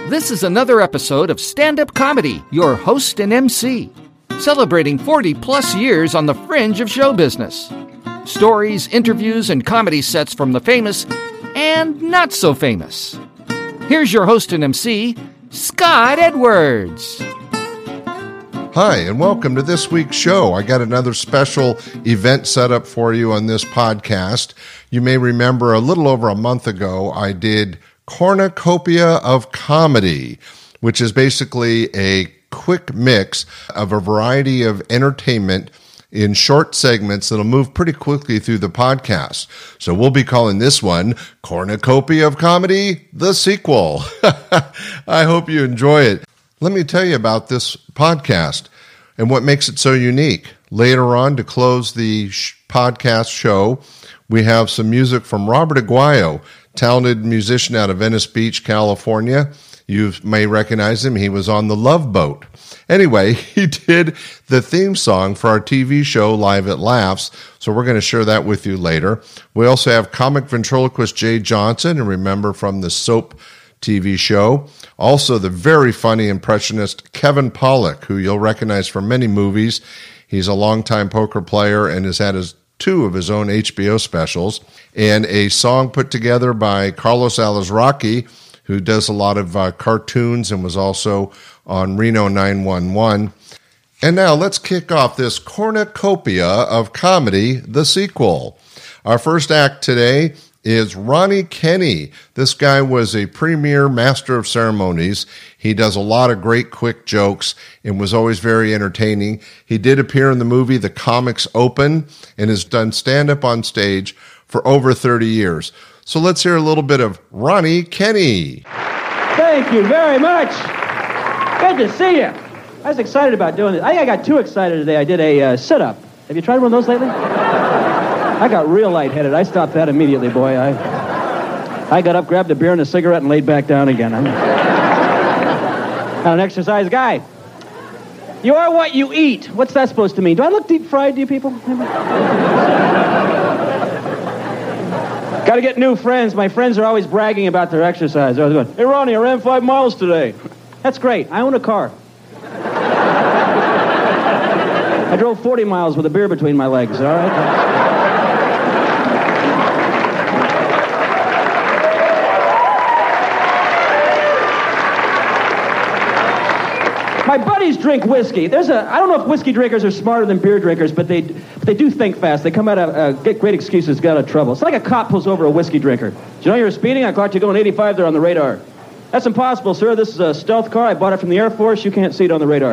This is another episode of Stand Up Comedy, your host and MC, celebrating 40-plus years on the fringe of show business. Stories, interviews, and comedy sets from the famous and not so famous. Here's your host and MC, Scott Edwards. Hi, and welcome to this week's show. I got another special event set up for you on this podcast. You may remember a little over a month ago, I did Cornucopia of Comedy, which is basically a quick mix of a variety of entertainment in short segments that'll move pretty quickly through the podcast. So we'll be calling this one Cornucopia of Comedy, the sequel. I hope you enjoy it. Let me tell you about this podcast and what makes it so unique. Later on, to close the podcast show, we have some music from Robert Aguayo, talented musician out of Venice Beach, California. You may recognize him. He was on The Love Boat. Anyway, he did the theme song for our TV show, Live at Laughs, so we're going to share that with you later. We also have comic ventriloquist Jay Johnson, and remember from the Soap TV show. Also, the very funny impressionist Kevin Pollak, who you'll recognize from many movies. He's a longtime poker player and has had two of his own HBO specials, and a song put together by Carlos Alazraqui, who does a lot of cartoons and was also on Reno 911. And now let's kick off this cornucopia of comedy, the sequel. Our first act today is Ronnie Kenny. This guy was a premier master of ceremonies. He does a lot of great quick jokes and was always very entertaining. He did appear in the movie The Comics Open and has done stand-up on stage for over 30 years. So let's hear a little bit of Ronnie Kenny. Thank you very much. Good to see you. I was excited about doing this. I think I got too excited today. I did a sit-up. Have you tried one of those lately? I got real lightheaded. I stopped that immediately, boy. I got up, grabbed a beer and a cigarette, and laid back down again. I'm an exercise guy. You are what you eat. What's that supposed to mean? Do I look deep-fried to you people? Got to get new friends. My friends are always bragging about their exercise. They're always going, "Hey, Ronnie, I ran 5 miles today." That's great. I own a car. I drove 40 miles with a beer between my legs, all right? My buddies drink whiskey. I don't know if whiskey drinkers are smarter than beer drinkers, but they do think fast. They come out of, get great excuses, get out of trouble. It's like a cop pulls over a whiskey drinker. Do you know you're speeding? I caught you going 85 there on the radar. That's impossible, sir. This is a stealth car. I bought it from the Air Force. You can't see it on the radar.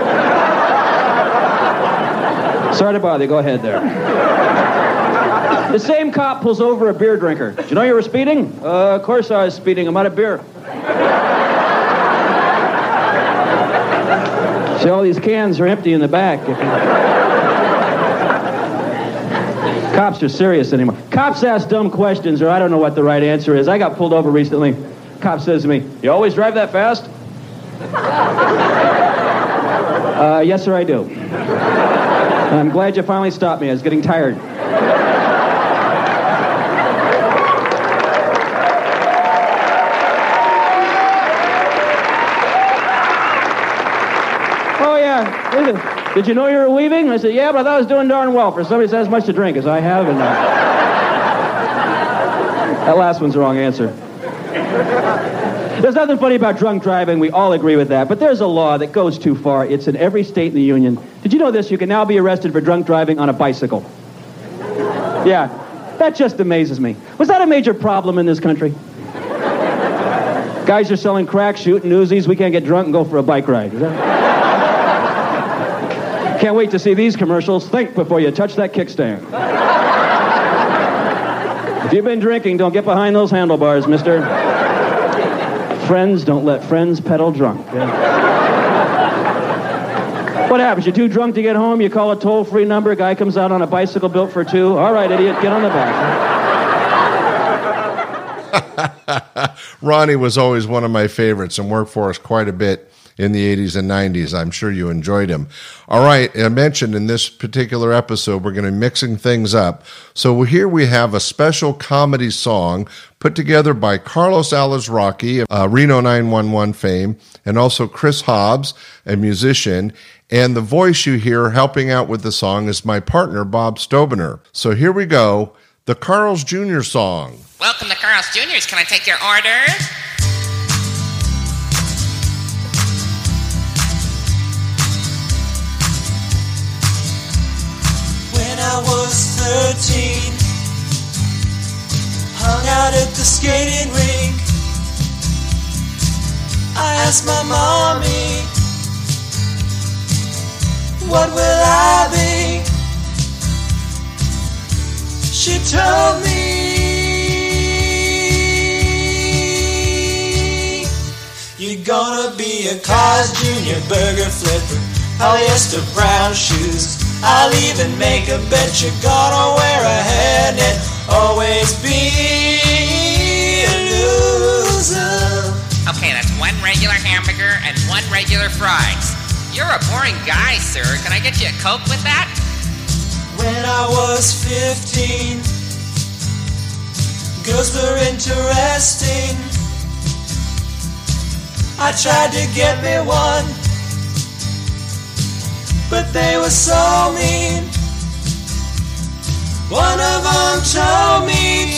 Sorry to bother you. Go ahead there. The same cop pulls over a beer drinker. Do you know you were speeding? Of course I was speeding. I'm out of beer. See, all these cans are empty in the back. Cops are serious anymore. Cops ask dumb questions, or I don't know what the right answer is. I got pulled over recently. Cop says to me, "You always drive that fast?" Yes, sir, I do. And I'm glad you finally stopped me. I was getting tired. Did you know you were leaving? I said, yeah, but I thought I was doing darn well for somebody that has as much to drink as I have. And that last one's the wrong answer. There's nothing funny about drunk driving. We all agree with that. But there's a law that goes too far. It's in every state in the union. Did you know this? You can now be arrested for drunk driving on a bicycle. Yeah, that just amazes me. Was that a major problem in this country? Guys are selling crack, shooting Uzis. We can't get drunk and go for a bike ride. Is that... Can't wait to see these commercials. Think before you touch that kickstand. If you've been drinking, don't get behind those handlebars, mister. Friends don't let friends pedal drunk. Yeah. What happens? You're too drunk to get home, you call a toll-free number, a guy comes out on a bicycle built for two. All right, idiot, get on the back. Ronnie was always one of my favorites and worked for us quite a bit in the 80s and 90s. I'm sure you enjoyed him. All right, I mentioned in this particular episode, we're going to be mixing things up. So here we have a special comedy song put together by Carlos Alazraqui, Reno 911 fame, and also Chris Hobbs, a musician. And the voice you hear helping out with the song is my partner, Bob Stobener. So here we go, the Carl's Jr. song. Welcome to Carl's Jr.'s. Can I take your order? When I was 13, hung out at the skating rink, I asked my mommy, what will I be? She told me, you're gonna be a Carl's Jr. burger flipper, polyester brown shoes. I'll even make a bet you're gonna wear a hairnet. Always be a loser. Okay, that's one regular hamburger and one regular fries. You're a boring guy, sir. Can I get you a Coke with that? When I was 15, girls were interesting. I tried to get me one, but they were so mean. One of them told me,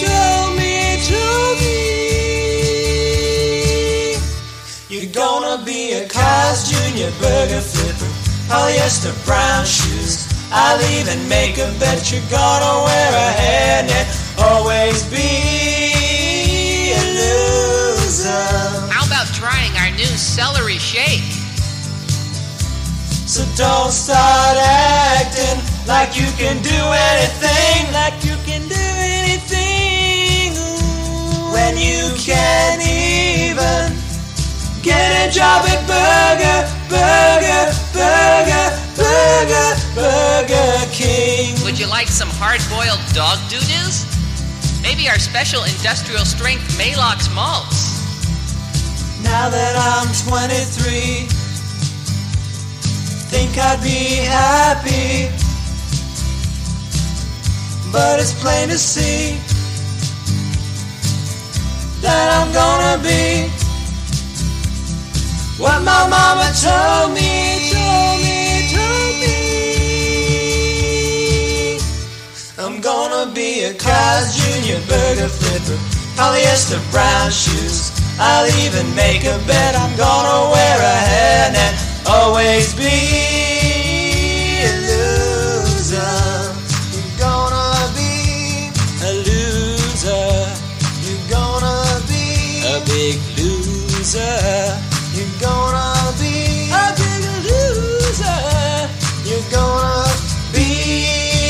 you're gonna be a Carl's Jr. burger flipper, polyester brown shoes. I'll even make a bet you're gonna wear a hairnet. Always be a loser. How about trying our new celery shake? So don't start acting like you can do anything, when you can't even get a job at Burger King. Would you like some hard-boiled dog doo-doos? Maybe our special industrial strength Maalox malts. Now that I'm 23, think I'd be happy, but it's plain to see that I'm gonna be what my mama told me. I'm gonna be a Carl's Jr. burger flipper, polyester brown shoes. I'll even make a bet I'm gonna wear a hairnet. Always be a loser. You're gonna be a loser. You're gonna be a big loser. You're gonna be a big loser. You're gonna be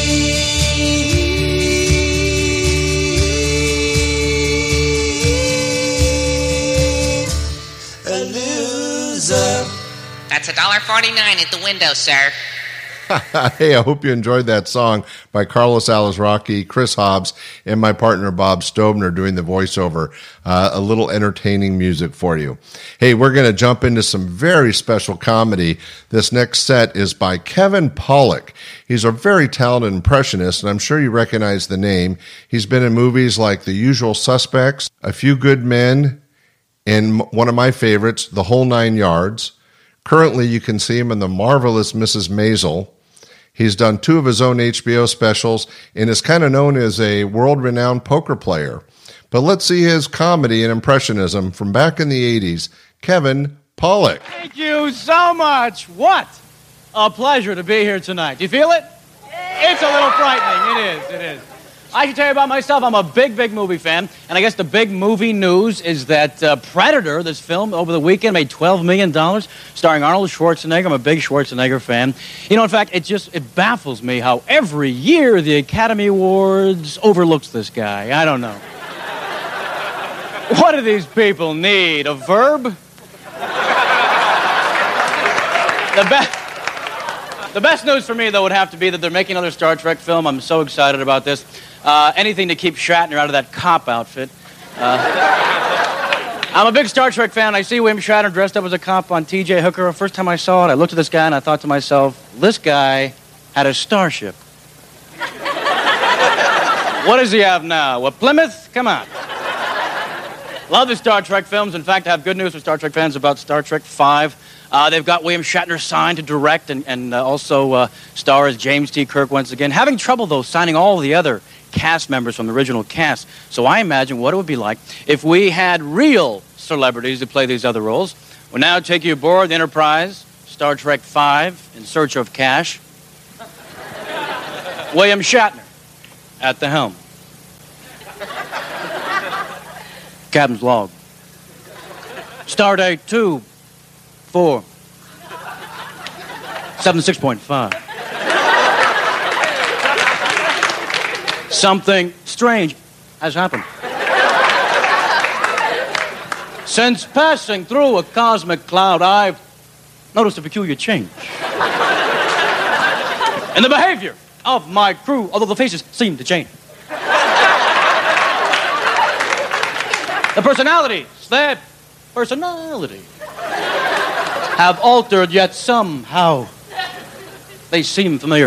a loser. That's $1.49 at the window, sir. Hey, I hope you enjoyed that song by Carlos Alazraqui, Chris Hobbs, and my partner Bob Stobener doing the voiceover. A little entertaining music for you. Hey, we're going to jump into some very special comedy. This next set is by Kevin Pollak. He's a very talented impressionist, and I'm sure you recognize the name. He's been in movies like The Usual Suspects, A Few Good Men, and one of my favorites, The Whole Nine Yards. Currently, you can see him in The Marvelous Mrs. Maisel. He's done 2 of his own HBO specials and is kind of known as a world-renowned poker player. But let's see his comedy and impressionism from back in the 80s. Kevin Pollak. Thank you so much. What a pleasure to be here tonight. Do you feel it? It's a little frightening. It is. I should tell you about myself. I'm a big movie fan. And I guess the big movie news is that Predator, this film, over the weekend made $12 million, starring Arnold Schwarzenegger. I'm a big Schwarzenegger fan. You know, in fact, it baffles me how every year the Academy Awards overlooks this guy. I don't know. What do these people need? A verb? The best news for me, though, would have to be that they're making another Star Trek film. I'm so excited about this. Anything to keep Shatner out of that cop outfit. I'm a big Star Trek fan. I see William Shatner dressed up as a cop on T.J. Hooker. The first time I saw it, I looked at this guy and I thought to myself, this guy had a starship. What does he have now? A Plymouth? Come on. Love the Star Trek films. In fact, I have good news for Star Trek fans about Star Trek V. They've got William Shatner signed to direct and also star as James T. Kirk once again. Having trouble, though, signing all the other cast members from the original cast. So I imagine what it would be like if we had real celebrities to play these other roles. We'll now take you aboard the Enterprise, Star Trek V, in search of cash. William Shatner at the helm. Captain's log. Stardate 247.6.5. Something strange has happened. Since passing through a cosmic cloud, I've noticed a peculiar change in the behavior of my crew, although the faces seem to change. The personalities have altered, yet somehow they seem familiar.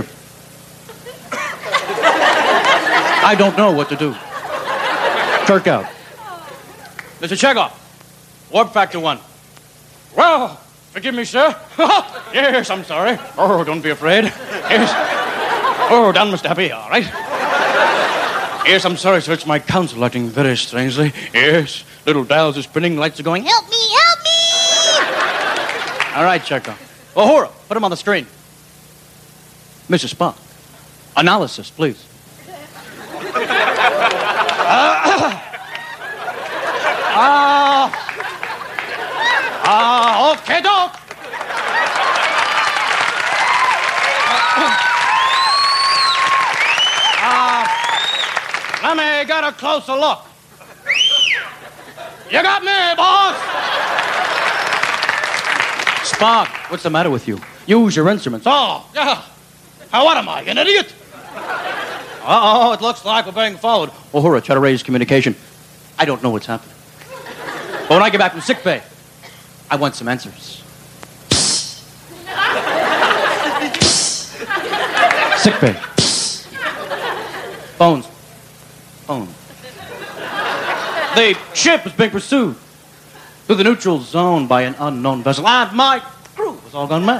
I don't know what to do. Kirk out. Mr. Chekhov, warp factor 1. Well, forgive me, sir. Yes, I'm sorry. Oh, don't be afraid. Yes. Oh, down must be all right. Yes, I'm sorry, sir. It's my console acting very strangely. Yes, little dials are spinning, lights are going, help me, help me! All right, Chekhov. Uhura, put him on the screen. Mr. Spock, analysis, please. Okay, doke. Let me get a closer look. You got me, boss. Spock, what's the matter with you? Use your instruments. Oh, yeah. What am I, an idiot? Uh-oh, it looks like we're being followed. Uhura, try to raise communication. I don't know what's happening. But when I get back from sickbay, I want some answers. Sickbay. Bones. The ship is being pursued through the neutral zone by an unknown vessel, and my crew has all gone mad.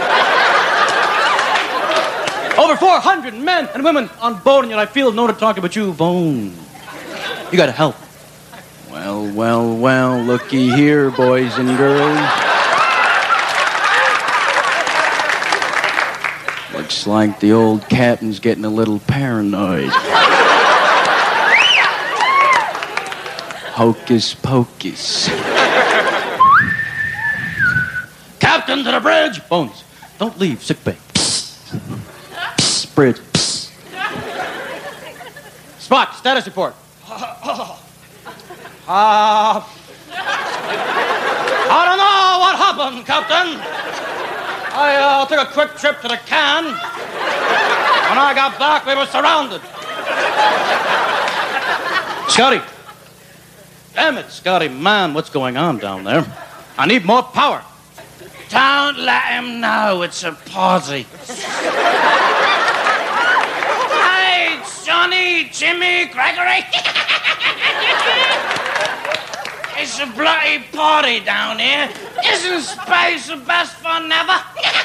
Over 400 men and women on board, and yet I feel no to talk about you, Bone. You gotta help. Well, looky here, boys and girls. Looks like the old captain's getting a little paranoid. Hocus pocus. Captain, to the bridge! Bones, don't leave sickbay. Bridge. Spock, status report. I don't know what happened, Captain. I took a quick trip to the can. When I got back, we were surrounded. Scotty. Damn it, Scotty, man, what's going on down there? I need more power. Don't let him know it's a party. Hey, Johnny, Jimmy, Gregory. It's a bloody party down here. Isn't space the best fun ever?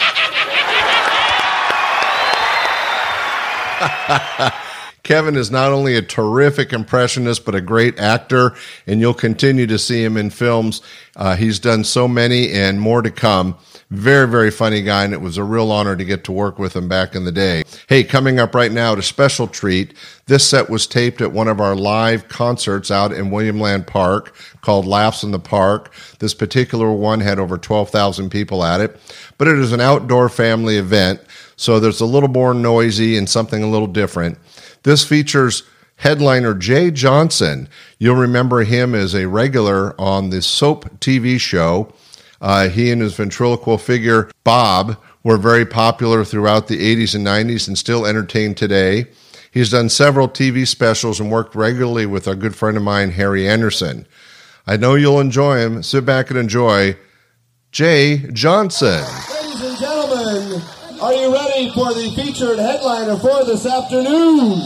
Kevin is not only a terrific impressionist, but a great actor, and you'll continue to see him in films. He's done so many and more to come. Very, very funny guy, and it was a real honor to get to work with him back in the day. Hey, coming up right now, a special treat. This set was taped at one of our live concerts out in William Land Park called Laughs in the Park. This particular one had over 12,000 people at it, but it is an outdoor family event, so there's a little more noisy and something a little different. This features headliner Jay Johnson. You'll remember him as a regular on the soap TV show. He and his ventriloquial figure, Bob, were very popular throughout the 80s and 90s and still entertain today. He's done several TV specials and worked regularly with a good friend of mine, Harry Anderson. I know you'll enjoy him. Sit back and enjoy Jay Johnson. Ladies and gentlemen, are you ready for the featured headliner for this afternoon?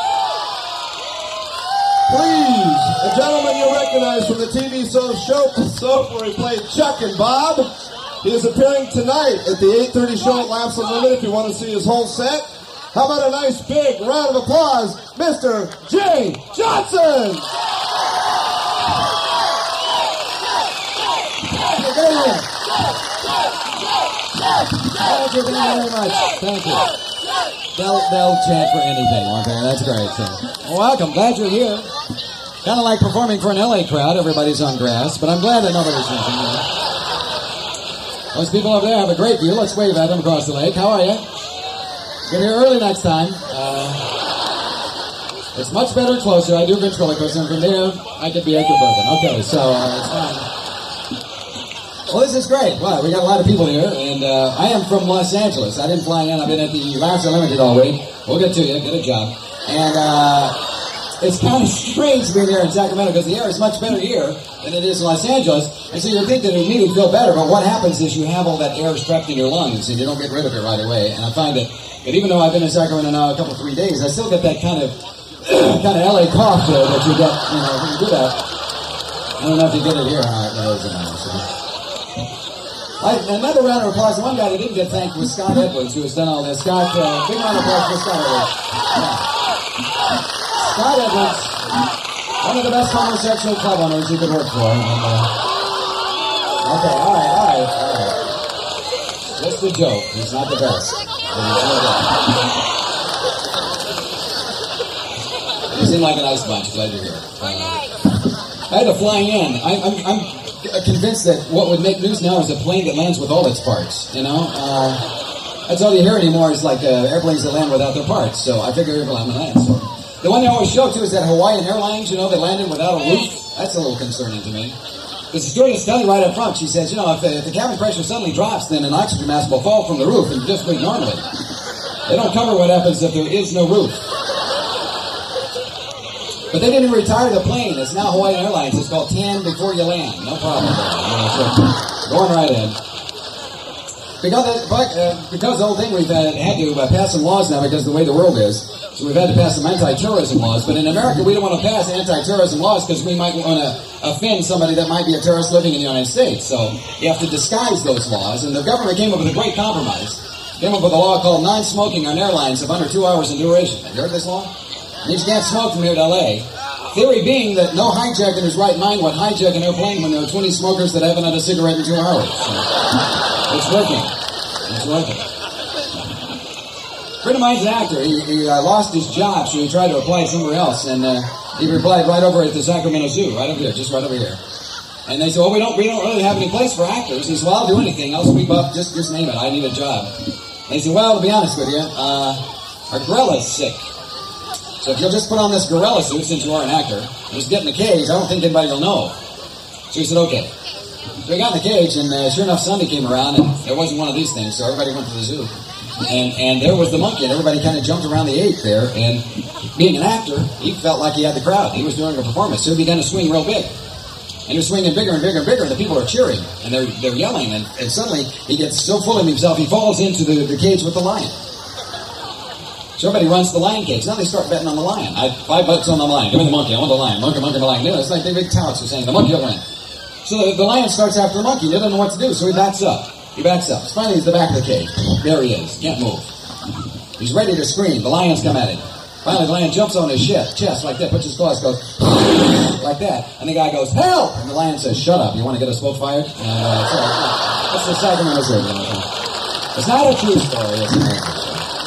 Please, a gentleman you recognize from the TV soap where he played Chuck and Bob. He is appearing tonight at the 8:30 show at Laughs Unlimited if you want to see his whole set. How about a nice big round of applause, Mr. Jay Johnson! Thank you very much. Thank you. They'll chant for anything, won't they? That's great. So, welcome. Glad you're here. Kind of like performing for an LA crowd. Everybody's on grass, but I'm glad that nobody's drinking. Those people over there have a great view. Let's wave at them across the lake. How are you? Get here early next time. It's much better closer. I do ventriloquism, and from there, I could be Edgar Bergen. Okay, so it's fine. Well, this is great. Wow, we got a lot of people here, and I am from Los Angeles. I didn't fly in. I've been at the Laughs Unlimited all week. We'll get to you. Get a job. And it's kind of strange being here in Sacramento because the air is much better here than it is in Los Angeles. And so you'd think that it would immediately feel better, but what happens is you have all that air trapped in your lungs, and you don't get rid of it right away. And I find that even though I've been in Sacramento now a couple, 3 days, I still get that kind of LA cough there that you get, when you do that. I don't know if you get it here. Another round of applause. One guy that didn't get thanked was Scott Edwards, who has done all this. Scott, big round of applause for Scott Edwards. Yeah. Scott Edwards, one of the best homosexual club owners you could work for. Okay, all right. Just a joke. He's not the best. You seem like a nice bunch. Glad you're here. I had to fly in. I'm convinced that what would make news now is a plane that lands with all its parts. That's all you hear anymore is like airplanes that land without their parts. So I figure I'm going to land. So the one they always show too is that Hawaiian Airlines. That landed without a roof. That's a little concerning to me. Because the stewardess telling right up front, she says, if the cabin pressure suddenly drops, then an oxygen mask will fall from the roof and just breathe normally. They don't cover what happens if there is no roof. But they didn't retire the plane. It's now Hawaiian Airlines. It's called Tan Before You Land. No problem. Going right in. Because the whole thing, we've had to pass some laws now because of the way the world is. So we've had to pass some anti-terrorism laws. But in America, we don't want to pass anti-terrorism laws because we might want to offend somebody that might be a terrorist living in the United States. So you have to disguise those laws. And the government came up with a great compromise. Came up with a law called non-smoking on airlines of under 2 hours in duration. Have you heard this law? It means you can't smoke from here to L.A. Theory being that no hijacker in his right mind would hijack an airplane when there are 20 smokers that haven't had a cigarette in 2 hours. So it's working. It's working. A friend of mine's an actor. He lost his job, so he tried to apply somewhere else, and he replied right over at the Sacramento Zoo, right over here, just right over here. And they said, well, we don't really have any place for actors. He said, well, I'll do anything. I'll sweep up. Just name it. I need a job. And he said, well, to be honest with you, our gorella's sick. So if you'll just put on this gorilla suit, since you are an actor, and just get in the cage, I don't think anybody will know. So he said, okay. So he got in the cage, and sure enough, Sunday came around, and there wasn't one of these things, so everybody went to the zoo. And there was the monkey, and everybody kind of jumped around the ape there, and being an actor, he felt like he had the crowd. He was doing a performance, so he began to swing real big. And he was swinging bigger and bigger and bigger, and the people are cheering, and they're yelling, and suddenly he gets so full of himself, he falls into the cage with the lion. So everybody runs to the lion cage. Now they start betting on the lion. $5 on the lion. Give me the monkey. I want the lion. Monkey, the lion. It's like the big touts are saying the monkey will win. So the lion starts after the monkey. He doesn't know what to do, so he backs up. Finally, he's at the back of the cage. There he is. Can't move. He's ready to scream. The lions come at him. Finally, the lion jumps on his chest like that, puts his claws, goes like that. And the guy goes, help! And the lion says, shut up. You want to get us both fired? And that's the Sacramento Zoo. It's not a true story. It's amazing.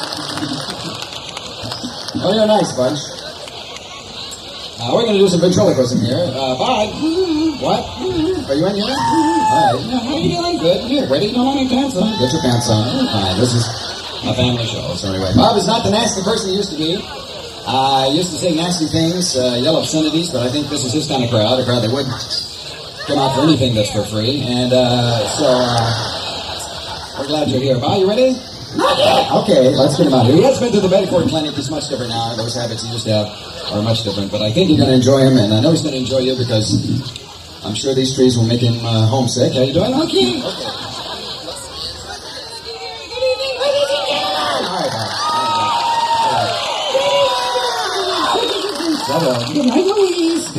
Oh, you're a nice bunch. We're going to do some ventriloquism here. Bud, what? Are you in here? All right. How are you doing? Good. Here, ready? Don't want any pants on. Get your pants on. All right, this is a family show. So anyway, Bob is not the nasty person he used to be. He used to say nasty things, yell obscenities, but I think this is his kind of crowd, a crowd that wouldn't come out for anything that's for free. And so we're glad you're here. Bob, you ready? Not yet. Okay, let's get him out here. He has been to the Bedford Clinic. He's much different now. Those habits he used to have are much different. But I think you're going to enjoy him, and I know he's going to enjoy you because I'm sure these trees will make him homesick. How you doing? Okay. Good night, Louise.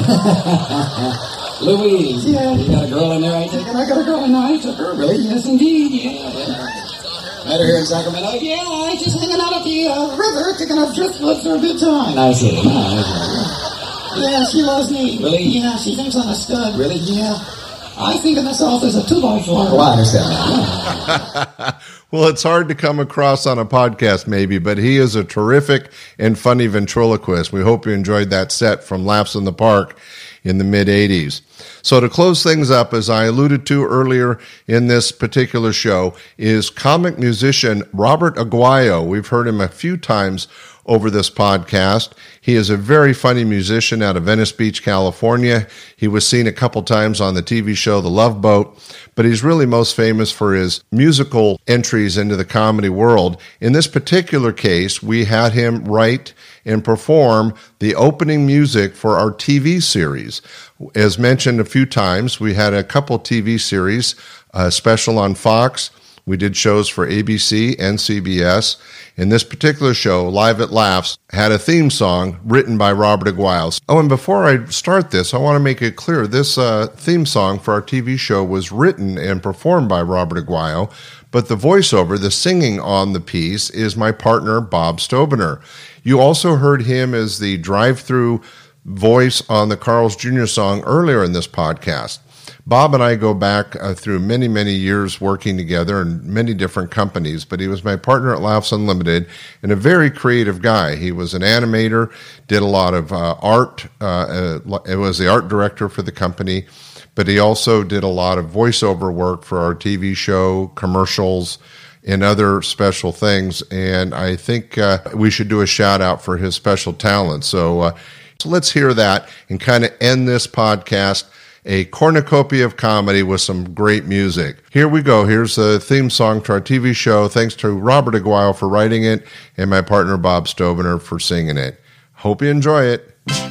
Louise. Yeah, you got a girl in there, I take it? I got a girl in there, I took her. Really? Yes, indeed. Yeah. Met her here in Sacramento. Yeah, just hanging out at the river, picking up driftwood for a good time. I see. Yeah, she loves me. Really? Yeah, she thinks I'm a stud. Really? Yeah. I think of myself as a 2x4. Well, I understand that. Well, it's hard to come across on a podcast maybe, but he is a terrific and funny ventriloquist. We hope you enjoyed that set from Laughs in the Park in the mid-'80s. So to close things up, as I alluded to earlier in this particular show, is comic musician Robert Aguayo. We've heard him a few times over this podcast. He is a very funny musician out of Venice Beach, California. He was seen a couple times on the TV show The Love Boat, but he's really most famous for his musical entries into the comedy world. In this particular case, we had him write and perform the opening music for our TV series. As mentioned a few times, we had a couple TV series, special on Fox. We did shows for ABC and CBS. And this particular show, Live at Laughs, had a theme song written by Robert Aguayo. Oh, and before I start this, I want to make it clear, this theme song for our TV show was written and performed by Robert Aguayo, but the voiceover, the singing on the piece, is my partner, Bob Stobener. You also heard him as the drive-through voice on the Carl's Jr. song earlier in this podcast. Bob and I go back through many, many years working together in many different companies, but he was my partner at Laughs Unlimited and a very creative guy. He was an animator, did a lot of art. It was the art director for the company, but he also did a lot of voiceover work for our TV show, commercials, and other special things. And I think we should do a shout out for his special talent. So let's hear that and kind of end this podcast, a cornucopia of comedy with some great music. Here we go. Here's a theme song to our TV show. Thanks to Robert Aguayo for writing it and my partner Bob Stobener for singing it. Hope you enjoy it.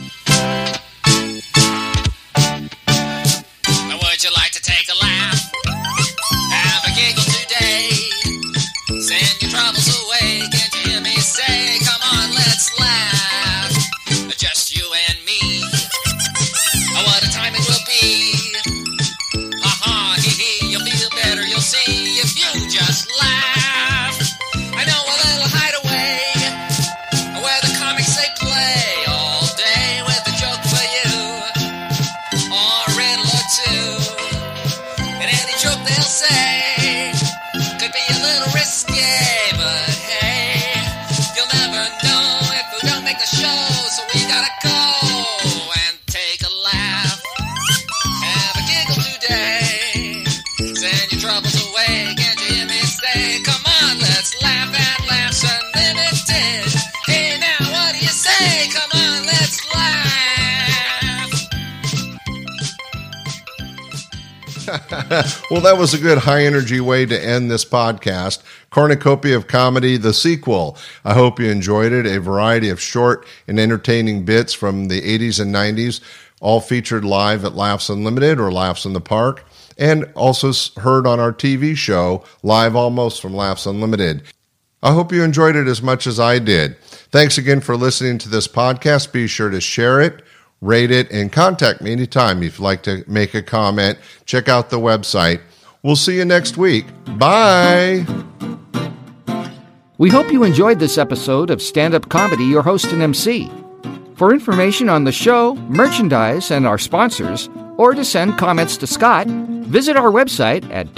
Would you like to take a laugh? Have a giggle today. Send your troubles away. Can't you hear me say, come on, let's laugh. Just you and me. Oh, what a time it will be. Ha ha, hee hee, you'll feel better, you'll see if you just laugh. I know a little hideaway where the comics they play all day with a joke for you, or a riddle or two. And any joke they'll say could be a little risky, but hey, you'll never know if we don't make the show, so we gotta go and take a laugh. Have a giggle today. Send your troubles away. Can't you hear me say, come on, let's laugh at Laughs Unlimited. Hey now, what do you say? Come on, let's laugh. Well, that was a good high-energy way to end this podcast. Cornucopia of Comedy, the sequel. I hope you enjoyed it. A variety of short and entertaining bits from the 80s and 90s, all featured live at Laughs Unlimited or Laughs in the Park, and also heard on our TV show, Live Almost from Laughs Unlimited. I hope you enjoyed it as much as I did. Thanks again for listening to this podcast. Be sure to share it, rate it, and contact me anytime if you'd like to make a comment. Check out the website. We'll see you next week. Bye! We hope you enjoyed this episode of Stand Up Comedy, Your Host and MC. For information on the show, merchandise, and our sponsors, or to send comments to Scott, visit our website at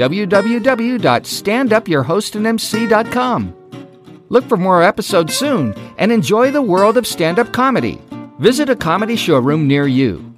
www.standupyourhostandmc.com. Look for more episodes soon and enjoy the world of stand-up comedy. Visit a comedy showroom near you.